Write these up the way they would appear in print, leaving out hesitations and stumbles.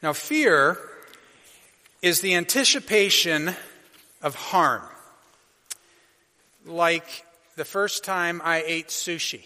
Now, fear is the anticipation of harm. Like the first time I ate sushi.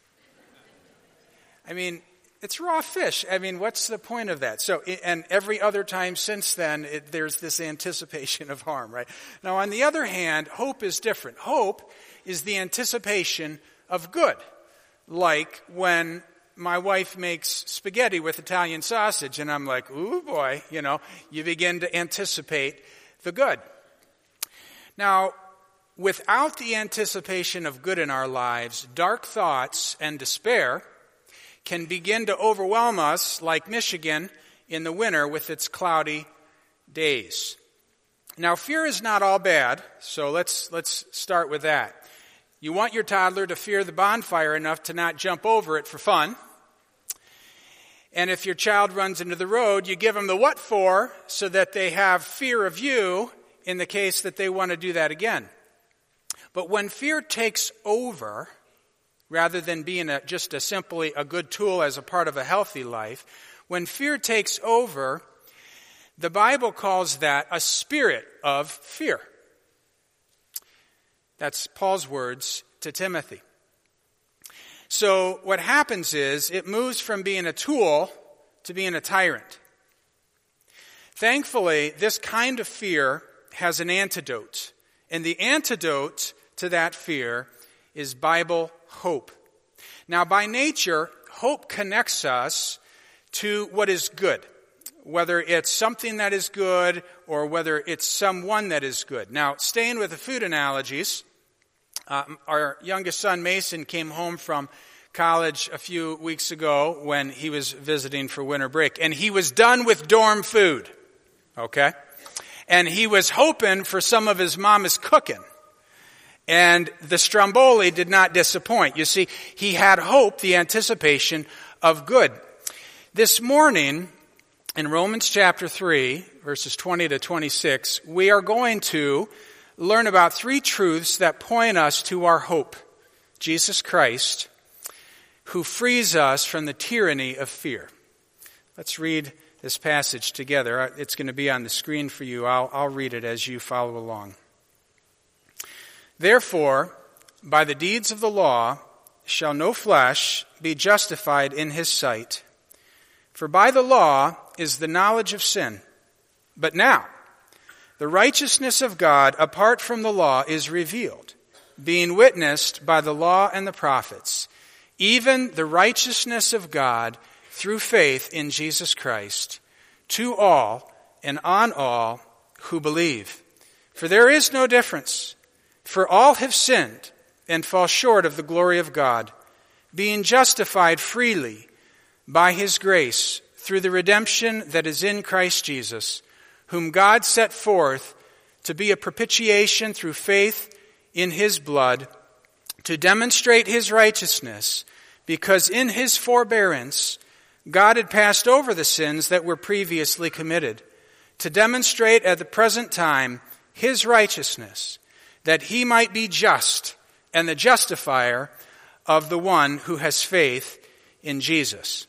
I mean, it's raw fish. I mean, what's the point of that? So, and every other time since then, there's this anticipation of harm, right? Now, on the other hand, hope is different. Hope is the anticipation of good. Like when my wife makes spaghetti with Italian sausage, and I'm like, ooh boy, you begin to anticipate the good. Now, without the anticipation of good in our lives, dark thoughts and despair can begin to overwhelm us like Michigan in the winter with its cloudy days. Now, fear is not all bad, so let's start with that. You want your toddler to fear the bonfire enough to not jump over it for fun. And if your child runs into the road, you give them the what for so that they have fear of you in the case that they want to do that again. But when fear takes over, rather than being just simply a good tool as a part of a healthy life, when fear takes over, the Bible calls that a spirit of fear. That's Paul's words to Timothy. So what happens is it moves from being a tool to being a tyrant. Thankfully, this kind of fear has an antidote. And the antidote to that fear is Bible hope. Now, by nature, hope connects us to what is good, whether it's something that is good or whether it's someone that is good. Now, staying with the food analogies, our youngest son, Mason, came home from college a few weeks ago when he was visiting for winter break. And he was done with dorm food, okay? And he was hoping for some of his mama's cooking. And the Stromboli did not disappoint. You see, he had hope, the anticipation of good. This morning, in Romans chapter 3, verses 20 to 26, we are going to learn about three truths that point us to our hope. Jesus Christ, who frees us from the tyranny of fear. Let's read this passage together. It's going to be on the screen for you. I'll read it as you follow along. Therefore, by the deeds of the law shall no flesh be justified in his sight. For by the law is the knowledge of sin. But now, the righteousness of God apart from the law is revealed, being witnessed by the law and the prophets, even the righteousness of God through faith in Jesus Christ, to all and on all who believe. For there is no difference, for all have sinned and fall short of the glory of God, being justified freely by his grace through the redemption that is in Christ Jesus, whom God set forth to be a propitiation through faith in his blood, to demonstrate his righteousness, because in his forbearance God had passed over the sins that were previously committed, to demonstrate at the present time his righteousness, that he might be just and the justifier of the one who has faith in Jesus.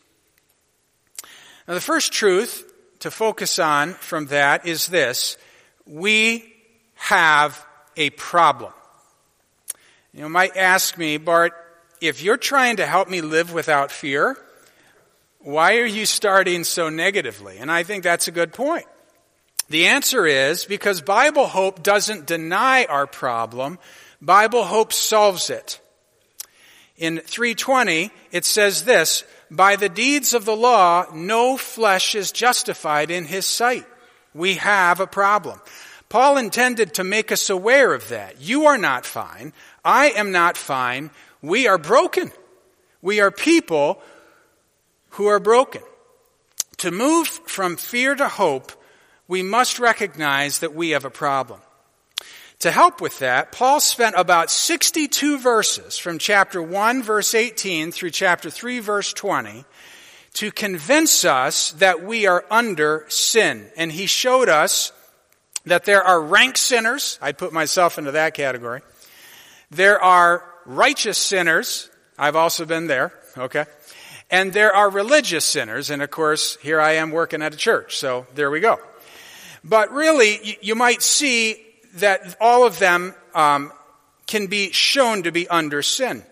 Now, the first truth to focus on from that is this: we have a problem. You might ask me, Bart, if you're trying to help me live without fear, why are you starting so negatively? And I think that's a good point. The answer is because Bible hope doesn't deny our problem. Bible hope solves it. In 3:20, it says this: by the deeds of the law, no flesh is justified in his sight. We have a problem. Paul intended to make us aware of that. You are not fine. I am not fine. We are broken. We are people who are broken. To move from fear to hope, we must recognize that we have a problem. To help with that, Paul spent about 62 verses from chapter 1, verse 18 through chapter 3, verse 20 to convince us that we are under sin. And he showed us that there are rank sinners. I'd put myself into that category. There are righteous sinners. I've also been there, okay? And there are religious sinners, and of course, here I am working at a church, so there we go. But really, you might see that all of them can be shown to be under sin.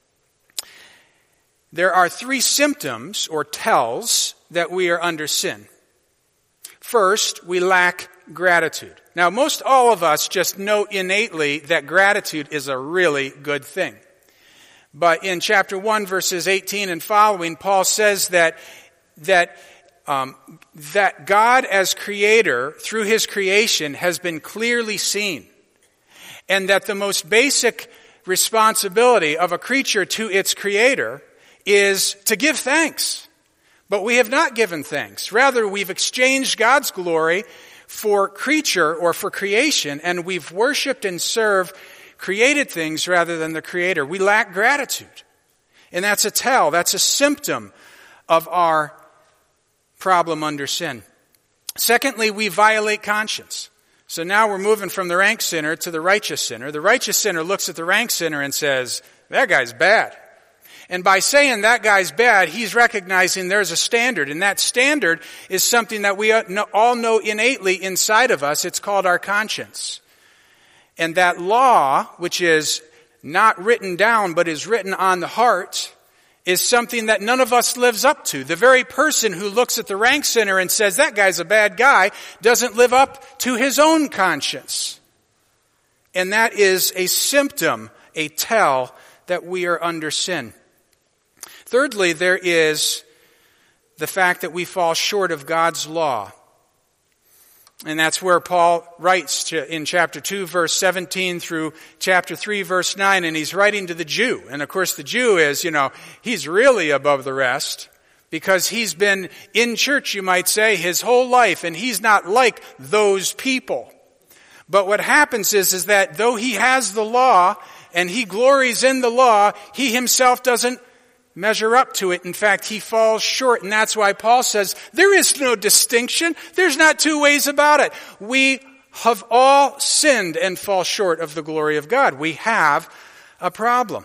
There are 3 symptoms or tells that we are under sin. First, we lack gratitude. Now, most all of us just know innately that gratitude is a really good thing. But in chapter 1, verses 18 and following, Paul says that God as creator, through his creation, has been clearly seen. And that the most basic responsibility of a creature to its creator is to give thanks. But we have not given thanks. Rather, we've exchanged God's glory for creature or for creation, and we've worshiped and served created things rather than the Creator. We lack gratitude. And that's a tell, that's a symptom of our problem under sin. Secondly, we violate conscience. So now we're moving from the rank sinner to the righteous sinner. The righteous sinner looks at the rank sinner and says, that guy's bad. And by saying that guy's bad, he's recognizing there's a standard. And that standard is something that we all know innately inside of us. It's called our conscience. And that law, which is not written down but is written on the heart, is something that none of us lives up to. The very person who looks at the rank sinner and says, that guy's a bad guy, doesn't live up to his own conscience. And that is a symptom, a tell that we are under sin. Thirdly, there is the fact that we fall short of God's law. And that's where Paul writes in chapter 2, verse 17 through chapter 3, verse 9, and he's writing to the Jew. And of course the Jew is, he's really above the rest because he's been in church, you might say, his whole life, and he's not like those people. But what happens is that though he has the law and he glories in the law, he himself doesn't measure up to it. In fact, he falls short, and that's why Paul says, there is no distinction. There's not 2 ways about it. We have all sinned and fall short of the glory of God. We have a problem.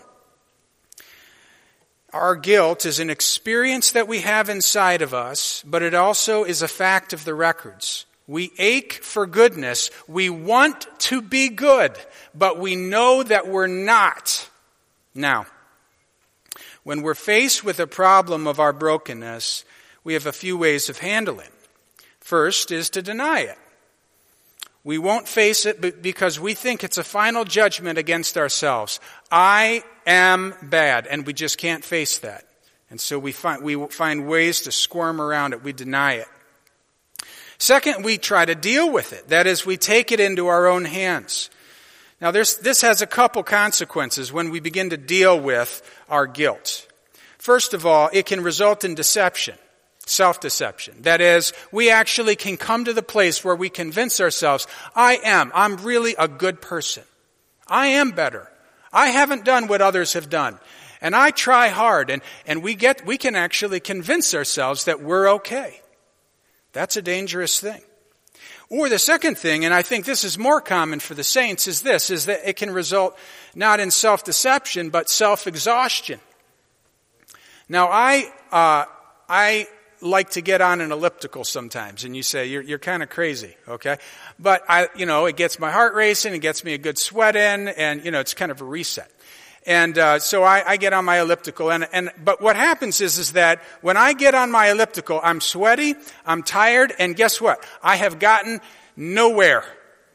Our guilt is an experience that we have inside of us, but it also is a fact of the records. We ache for goodness. We want to be good, but we know that we're not. Now, when we're faced with a problem of our brokenness, we have a few ways of handling it. First is to deny it. We won't face it because we think it's a final judgment against ourselves. I am bad, and we just can't face that. And so we find ways to squirm around it. We deny it. Second, we try to deal with it. That is, we take it into our own hands. Now, this has a couple consequences when we begin to deal with our guilt. First of all, it can result in deception, self-deception. That is, we actually can come to the place where we convince ourselves, I'm really a good person. I am better. I haven't done what others have done. And I try hard, and we can actually convince ourselves that we're okay. That's a dangerous thing. Or the second thing, and I think this is more common for the saints, is that it can result not in self-deception, but self-exhaustion. Now, I like to get on an elliptical sometimes, and you say, you're kind of crazy, okay? But it gets my heart racing, it gets me a good sweat in, and, it's kind of a reset. And so I get on my elliptical, but what happens is that when I get on my elliptical, I'm sweaty, I'm tired, and guess what? I have gotten nowhere.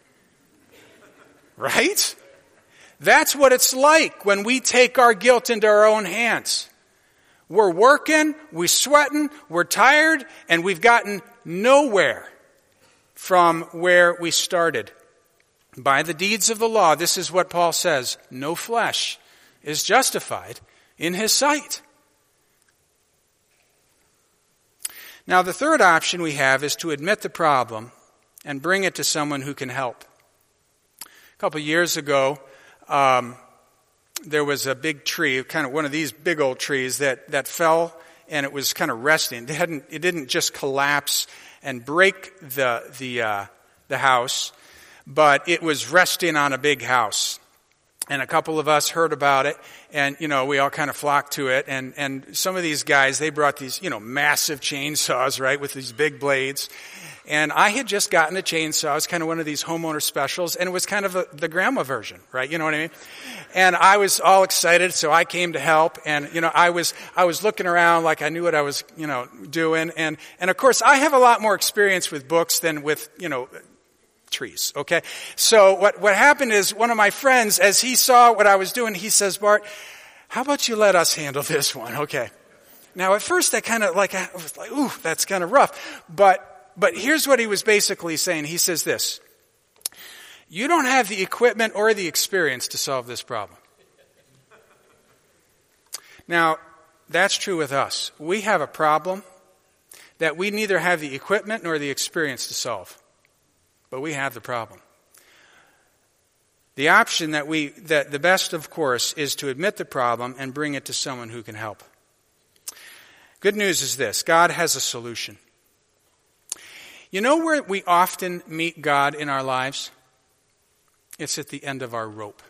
Right? That's what it's like when we take our guilt into our own hands. We're working, we're sweating, we're tired, and we've gotten nowhere from where we started. By the deeds of the law, this is what Paul says, no flesh is justified in his sight. Now, the third option we have is to admit the problem and bring it to someone who can help. A couple years ago, there was a big tree, kind of one of these big old trees that fell, and it was kind of resting. It didn't just collapse and break the house, but it was resting on a big house. And a couple of us heard about it, and, we all kind of flocked to it. And some of these guys, they brought these, massive chainsaws, right, with these big blades. And I had just gotten a chainsaw. It was kind of one of these homeowner specials, and it was kind of the grandma version, right? You know what I mean? And I was all excited, so I came to help. And, I was looking around like I knew what I was, doing. And of course, I have a lot more experience with books than with, trees, okay? So what happened is one of my friends, as he saw what I was doing, he says, Bart, how about you let us handle this one, okay? Now, at first, I was like, ooh, that's kind of rough. But here's what he was basically saying. He says this: you don't have the equipment or the experience to solve this problem. Now, that's true with us. We have a problem that we neither have the equipment nor the experience to solve. But we have the problem. The option that the best, of course, is to admit the problem and bring it to someone who can help. Good news is this: God has a solution. You know where we often meet God in our lives? It's at the end of our rope.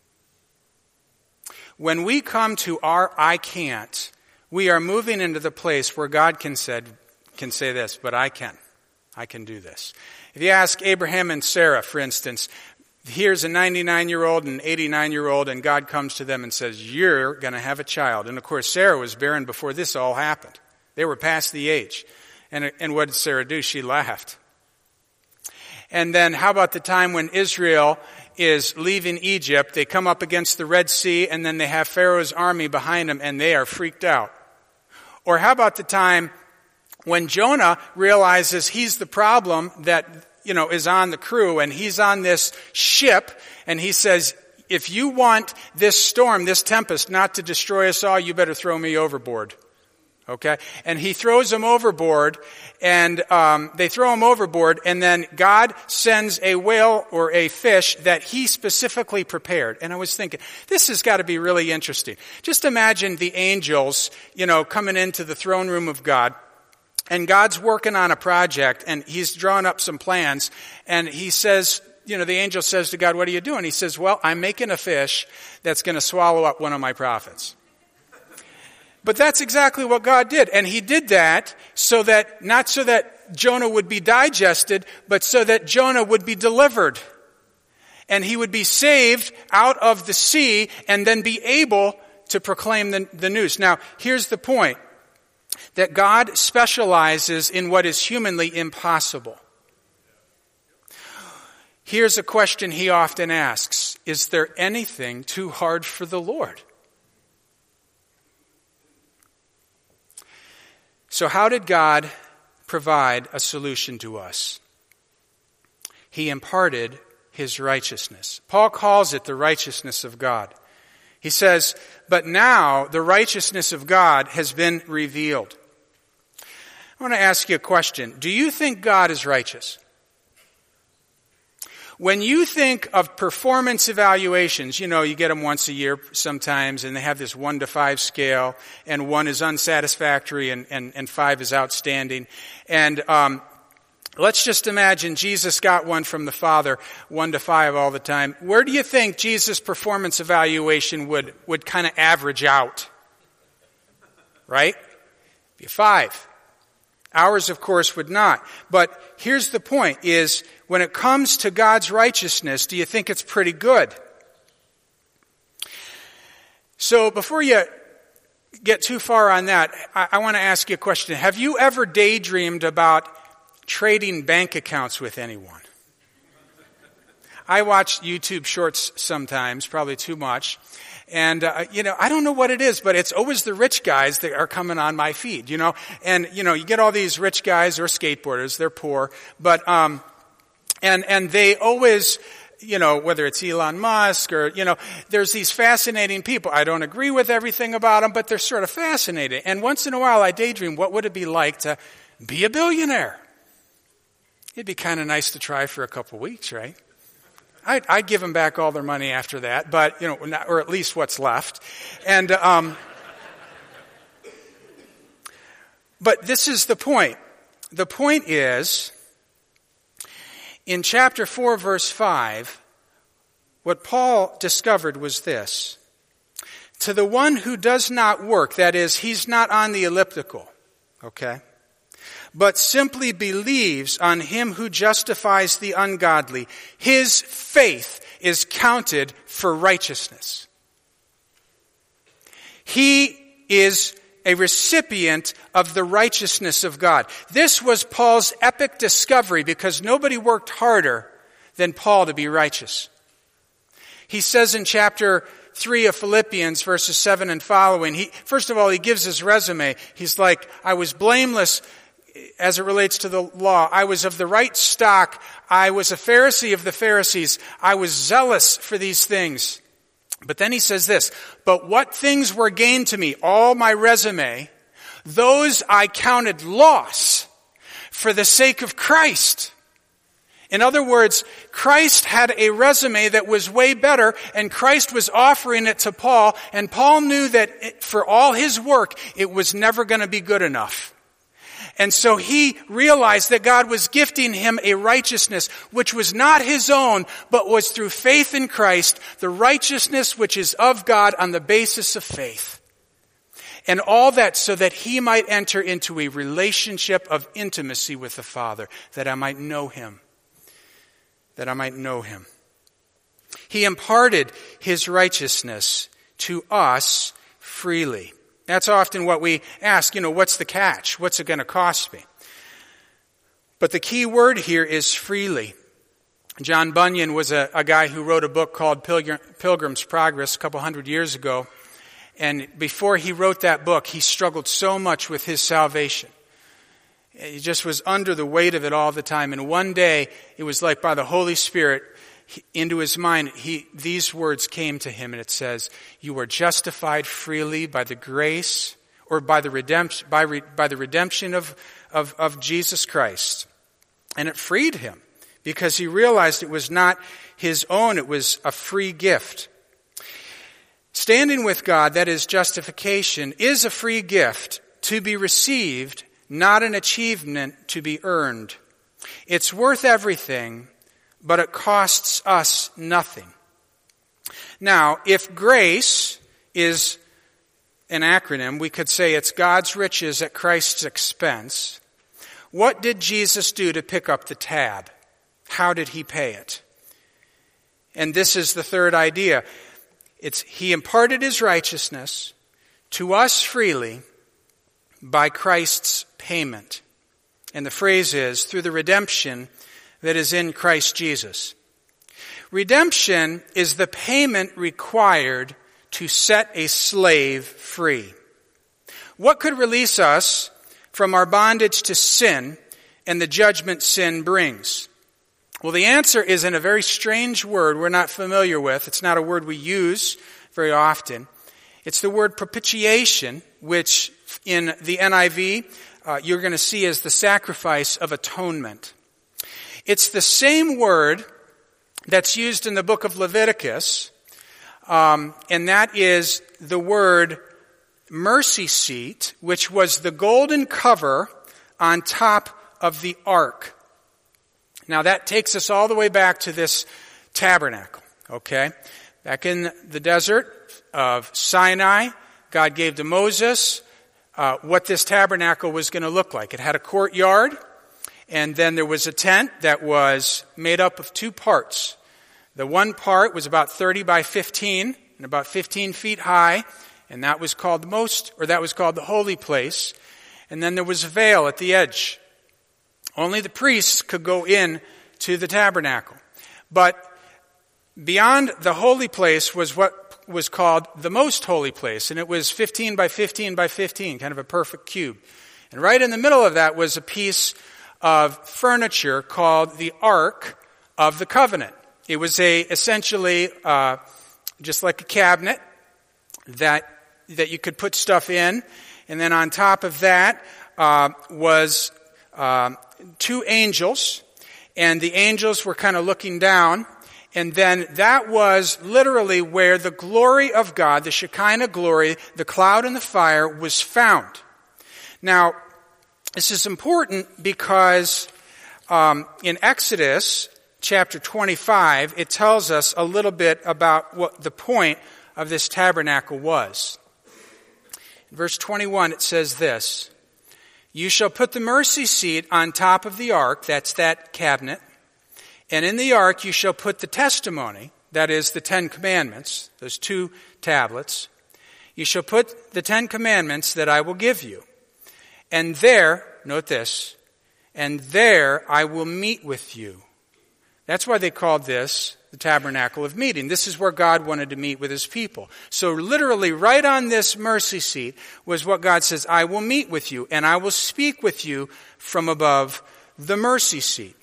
When we come to our I can't, we are moving into the place where God can say this, but I can do this. If you ask Abraham and Sarah, for instance, here's a 99-year-old and an 89-year-old, and God comes to them and says, you're going to have a child. And of course, Sarah was barren before this all happened. They were past the age. And what did Sarah do? She laughed. And then how about the time when Israel is leaving Egypt? They come up against the Red Sea, and then they have Pharaoh's army behind them, and they are freaked out. Or how about the time when Jonah realizes he's the problem that, is on the crew, and he's on this ship, and he says, if you want this storm, this tempest not to destroy us all, you better throw me overboard. Okay? And he throws them overboard, and they throw him overboard, and then God sends a whale or a fish that he specifically prepared. And I was thinking, this has got to be really interesting. Just imagine the angels, coming into the throne room of God. And God's working on a project, and he's drawing up some plans, and he says, the angel says to God, what are you doing? He says, well, I'm making a fish that's going to swallow up one of my prophets. But that's exactly what God did. And he did that not so that Jonah would be digested, but so that Jonah would be delivered. And he would be saved out of the sea and then be able to proclaim the news. Now, here's the point. That God specializes in what is humanly impossible. Here's a question he often asks: is there anything too hard for the Lord? So how did God provide a solution to us? He imparted his righteousness. Paul calls it the righteousness of God. He says, but now the righteousness of God has been revealed. I want to ask you a question. Do you think God is righteous? When you think of performance evaluations, you get them once a year sometimes, and they have this 1 to 5 scale, and 1 is unsatisfactory and 5 is outstanding. And let's just imagine Jesus got one from the Father, 1 to 5 all the time. Where do you think Jesus' performance evaluation would kind of average out? Right? Be a 5. Ours, of course, would not. But here's the point, is when it comes to God's righteousness, do you think it's pretty good? So before you get too far on that, I want to ask you a question. Have you ever daydreamed about trading bank accounts with anyone? I watch YouTube shorts sometimes, probably too much. And, I don't know what it is, but it's always the rich guys that are coming on my feed, And, you get all these rich guys or skateboarders, they're poor, but, and they always, whether it's Elon Musk or, there's these fascinating people. I don't agree with everything about them, but they're sort of fascinating. And once in a while I daydream, what would it be like to be a billionaire? It'd be kind of nice to try for a couple weeks, right? I'd give them back all their money after that, but, or at least what's left. And, but this is the point. The point is, in chapter 4, verse 5, what Paul discovered was this. To the one who does not work, that is, he's not on the elliptical, okay, but simply believes on him who justifies the ungodly, his faith is counted for righteousness. He is a recipient of the righteousness of God. This was Paul's epic discovery because nobody worked harder than Paul to be righteous. He says in chapter 3 of Philippians, verses 7 and following, first of all, he gives his resume. He's like, I was blameless as it relates to the law. I was of the right stock. I was a Pharisee of the Pharisees. I was zealous for these things. But then he says this, but what things were gained to me, all my resume, those I counted loss for the sake of Christ. In other words, Christ had a resume that was way better, and Christ was offering it to Paul, and Paul knew that for all his work, it was never going to be good enough. And so he realized that God was gifting him a righteousness which was not his own, but was through faith in Christ, the righteousness which is of God on the basis of faith. And all that so that he might enter into a relationship of intimacy with the Father, that I might know him. That I might know him. He imparted his righteousness to us freely. That's often what we ask, what's the catch? What's it going to cost me? But the key word here is freely. John Bunyan was a guy who wrote a book called Pilgrim's Progress a couple hundred years ago. And before he wrote that book, he struggled so much with his salvation. He just was under the weight of it all the time. And one day, it was like by the Holy Spirit, into his mind, these words came to him, and it says, you are justified freely by the grace, or by the redemption, by the redemption of Jesus Christ. And it freed him, because he realized it was not his own, it was a free gift. Standing with God, that is justification, is a free gift to be received, not an achievement to be earned. It's worth everything, but it costs us nothing. Now, if grace is an acronym, we could say it's God's riches at Christ's expense. What did Jesus do to pick up the tab? How did he pay it? And this is the third idea. He imparted his righteousness to us freely by Christ's payment. And the phrase is, through the redemption that is in Christ Jesus. Redemption is the payment required to set a slave free. What could release us from our bondage to sin and the judgment sin brings? Well, the answer is in a very strange word we're not familiar with. It's not a word we use very often. It's the word propitiation, which in the NIV you're going to see as the sacrifice of atonement. It's the same word that's used in the book of Leviticus, and that is the word mercy seat, which was the golden cover on top of the ark. Now that takes us all the way back to this tabernacle, okay? Back in the desert of Sinai, God gave to Moses what this tabernacle was going to look like. It had a courtyard, and then there was a tent that was made up of two parts. The one part was about 30 by 15 and about 15 feet high, and that was called the holy place. And then there was a veil at the edge. Only the priests could go in to the tabernacle. But beyond the holy place was what was called the most holy place, and it was 15 by 15 by 15, kind of a perfect cube. And right in the middle of that was a piece of furniture called the Ark of the Covenant. It was essentially just like a cabinet that you could put stuff in, and then on top of that was two angels, and the angels were kind of looking down, and then that was literally where the glory of God, the Shekinah glory, the cloud and the fire, was found. Now, this is important because in Exodus chapter 25, it tells us a little bit about what the point of this tabernacle was. In verse 21, it says this, "You shall put the mercy seat on top of the ark," that's that cabinet, "and in the ark you shall put the testimony," that is the 10 Commandments, those 2 tablets. "You shall put the 10 Commandments that I will give you. And there," note this, "and there I will meet with you." That's why they called this the tabernacle of meeting. This is where God wanted to meet with his people. So literally right on this mercy seat was what God says, "I will meet with you and I will speak with you from above the mercy seat."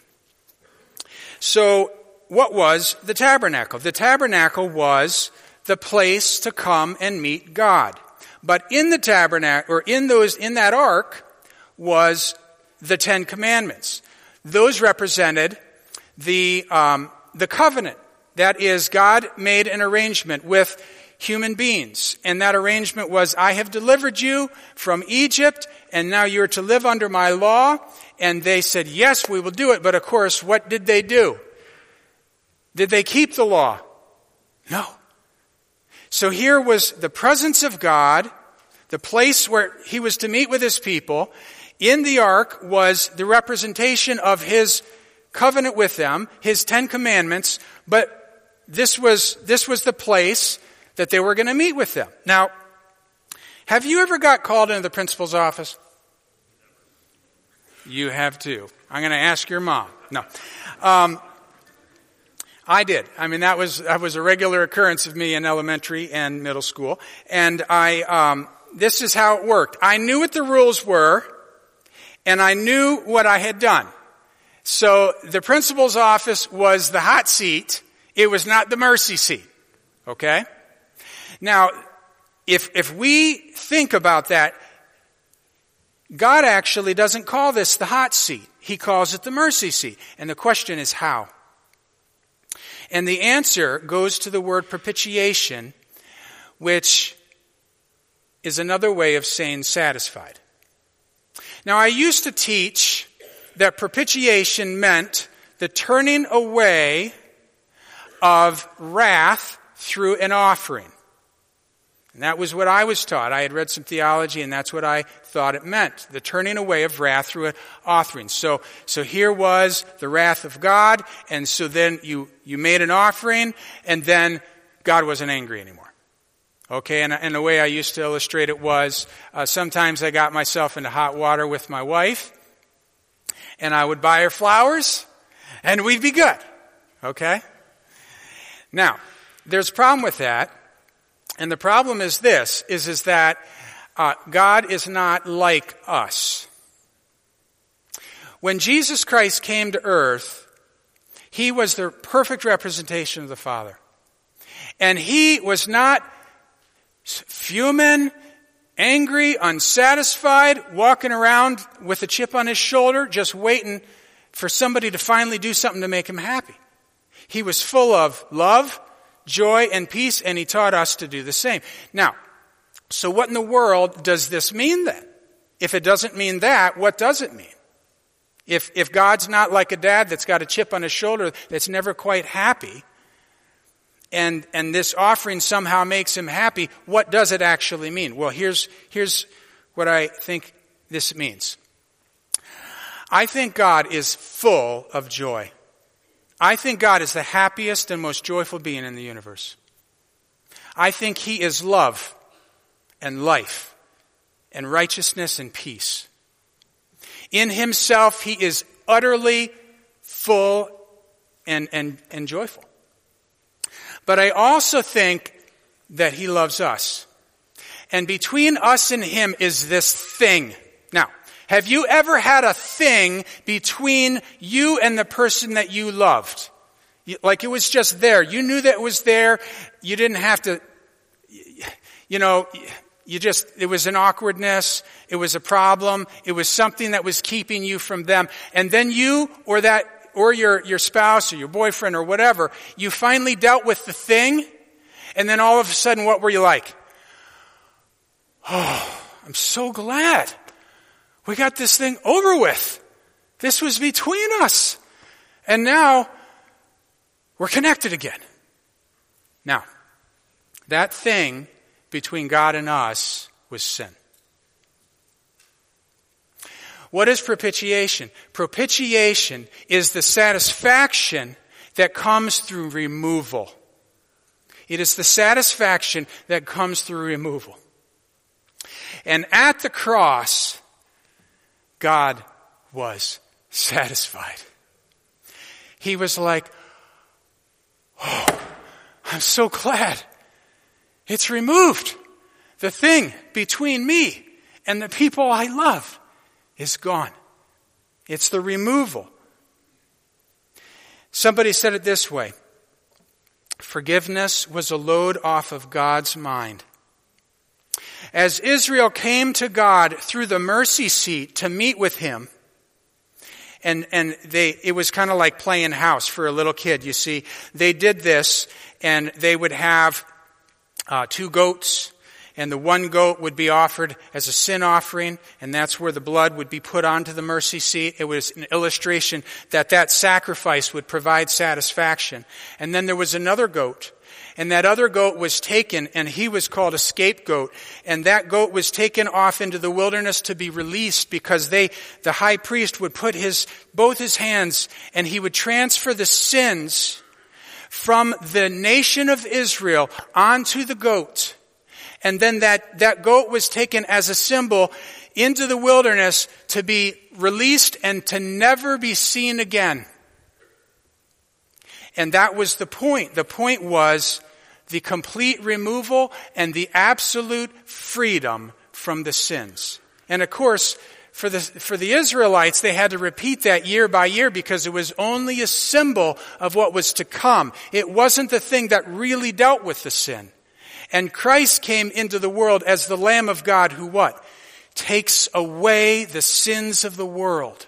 So what was the tabernacle? The tabernacle was the place to come and meet God. But in the tabernacle, or in that ark, was the 10 Commandments. Those represented the covenant. That is, God made an arrangement with human beings. And that arrangement was, "I have delivered you from Egypt, and now you're to live under my law." And they said, "Yes, we will do it." But of course, what did they do? Did they keep the law? No. So here was the presence of God, the place where he was to meet with his people. In the ark was the representation of his covenant with them, his 10 Commandments, but this was the place that they were going to meet with them. Now, have you ever got called into the principal's office? You have too. I'm going to ask your mom. No. I did. I mean, that was a regular occurrence of me in elementary and middle school. And this is how it worked. I knew what the rules were, and I knew what I had done. So the principal's office was the hot seat. It was not the mercy seat. Okay? Now, if we think about that, God actually doesn't call this the hot seat. He calls it the mercy seat. And the question is how? And the answer goes to the word propitiation, which is another way of saying satisfied. Now, I used to teach that propitiation meant the turning away of wrath through an offering. And that was what I was taught. I had read some theology, and that's what I thought it meant. The turning away of wrath through an offering. So here was the wrath of God, and so then you made an offering, and then God wasn't angry anymore. Okay, and the way I used to illustrate it was, sometimes I got myself into hot water with my wife, and I would buy her flowers, and we'd be good. Okay? Now, there's a problem with that. And the problem is this, is that God is not like us. When Jesus Christ came to earth, he was the perfect representation of the Father. And he was not fuming, angry, unsatisfied, walking around with a chip on his shoulder, just waiting for somebody to finally do something to make him happy. He was full of love, joy, and peace, and he taught us to do the same. Now, so what in the world does this mean then? If it doesn't mean that, what does it mean? If God's not like a dad that's got a chip on his shoulder that's never quite happy, and this offering somehow makes him happy, what does it actually mean? Well, here's what I think this means. I think God is full of joy. I think God is the happiest and most joyful being in the universe. I think he is love and life and righteousness and peace. In himself, he is utterly full and joyful. But I also think that he loves us. And between us and him is this thing. Now, have you ever had a thing between you and the person that you loved? Like it was just there. You knew that it was there. You didn't have to, it was an awkwardness. It was a problem. It was something that was keeping you from them. And then you or your spouse or your boyfriend or whatever, you finally dealt with the thing. And then all of a sudden, what were you like? Oh, I'm so glad. We got this thing over with. This was between us. And now we're connected again. Now, that thing between God and us was sin. What is propitiation? Propitiation is the satisfaction that comes through removal. It is the satisfaction that comes through removal. And at the cross, God was satisfied. He was like, oh, I'm so glad it's removed. The thing between me and the people I love is gone. It's the removal. Somebody said it this way: forgiveness was a load off of God's mind. As Israel came to God through the mercy seat to meet with Him, and it was kind of like playing house for a little kid, you see. They did this, and they would have 2 goats, and the one goat would be offered as a sin offering, and that's where the blood would be put onto the mercy seat. It was an illustration that sacrifice would provide satisfaction. And then there was another goat, and that other goat was taken, and he was called a scapegoat, and that goat was taken off into the wilderness to be released, because the high priest would put both his hands, and he would transfer the sins from the nation of Israel onto the goat. And then that goat was taken as a symbol into the wilderness to be released and to never be seen again. And that was the point. The point was the complete removal and the absolute freedom from the sins. And of course, for the Israelites, they had to repeat that year by year, because it was only a symbol of what was to come. It wasn't the thing that really dealt with the sin. And Christ came into the world as the Lamb of God who what? Takes away the sins of the world.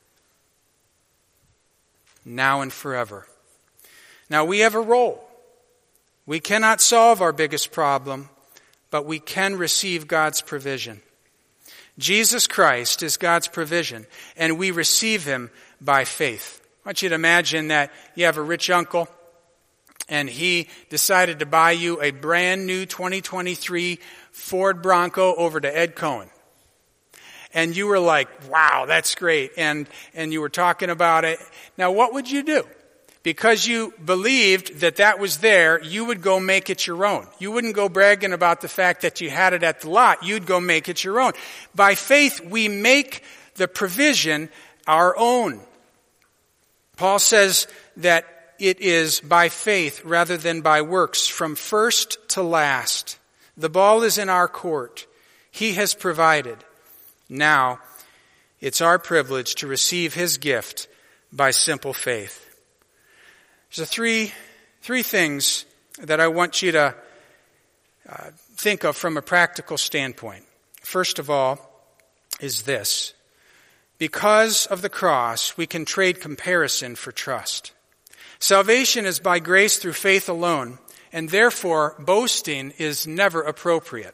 Now and forever. Now we have a role. We cannot solve our biggest problem, but we can receive God's provision. Jesus Christ is God's provision, and we receive Him by faith. I want you to imagine that you have a rich uncle, and he decided to buy you a brand new 2023 Ford Bronco over to Ed Cohen. And you were like, wow, that's great. And you were talking about it. Now, what would you do? Because you believed that was there, you would go make it your own. You wouldn't go bragging about the fact that you had it at the lot. You'd go make it your own. By faith, we make the provision our own. Paul says that it is by faith rather than by works, from first to last. The ball is in our court. He has provided. Now, it's our privilege to receive His gift by simple faith. There's three things that I want you to think of from a practical standpoint. First of all is this: because of the cross, we can trade comparison for trust. Salvation is by grace through faith alone, and therefore boasting is never appropriate.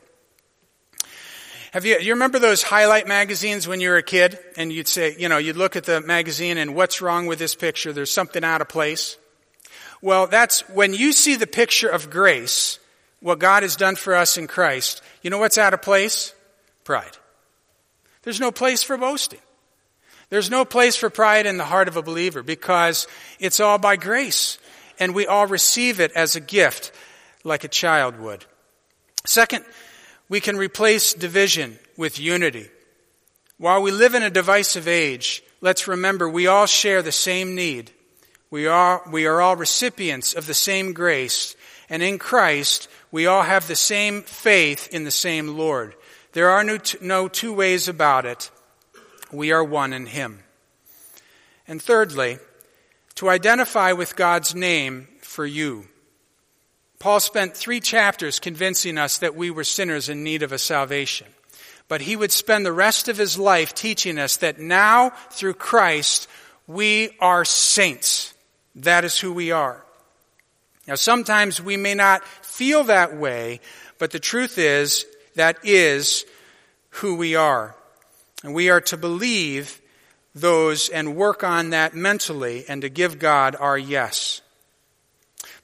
You remember those highlight magazines when you were a kid, and you'd say, you'd look at the magazine and what's wrong with this picture? There's something out of place. Well, that's when you see the picture of grace, what God has done for us in Christ. You know what's out of place? Pride. There's no place for boasting. There's no place for pride in the heart of a believer, because it's all by grace, and we all receive it as a gift like a child would. Second, we can replace division with unity. While we live in a divisive age, let's remember we all share the same need. We are all recipients of the same grace, and in Christ we all have the same faith in the same Lord. There are no two ways about it. We are one in Him. And thirdly, to identify with God's name for you. Paul spent 3 chapters convincing us that we were sinners in need of a salvation. But he would spend the rest of his life teaching us that now, through Christ, we are saints. That is who we are. Now, sometimes we may not feel that way, but the truth is, that is who we are. And we are to believe those and work on that mentally and to give God our yes.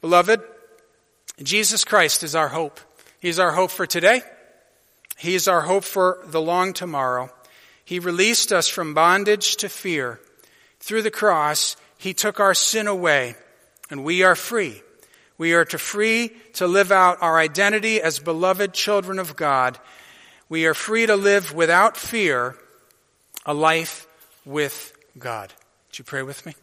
Beloved, Jesus Christ is our hope. He's our hope for today. He is our hope for the long tomorrow. He released us from bondage to fear. Through the cross, He took our sin away, and we are free. We are free to live out our identity as beloved children of God. We are free to live without fear a life with God. Would you pray with me?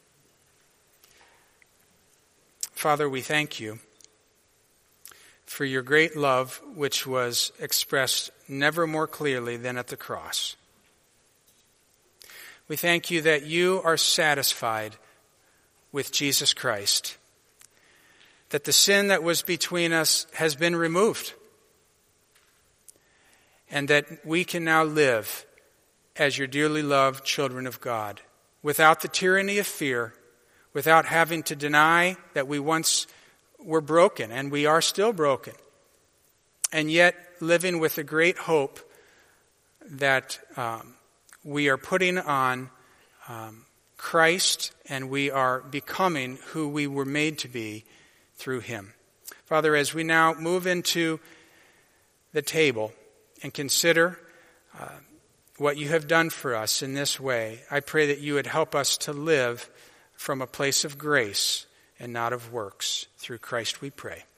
Father, we thank you for your great love, which was expressed never more clearly than at the cross. We thank you that you are satisfied with Jesus Christ, that the sin that was between us has been removed, and that we can now live as your dearly loved children of God, without the tyranny of fear, without having to deny that we once were broken, and we are still broken, and yet living with a great hope that we are putting on Christ, and we are becoming who we were made to be through Him. Father, as we now move into the table and consider what you have done for us in this way, I pray that you would help us to live from a place of grace and not of works. Through Christ we pray.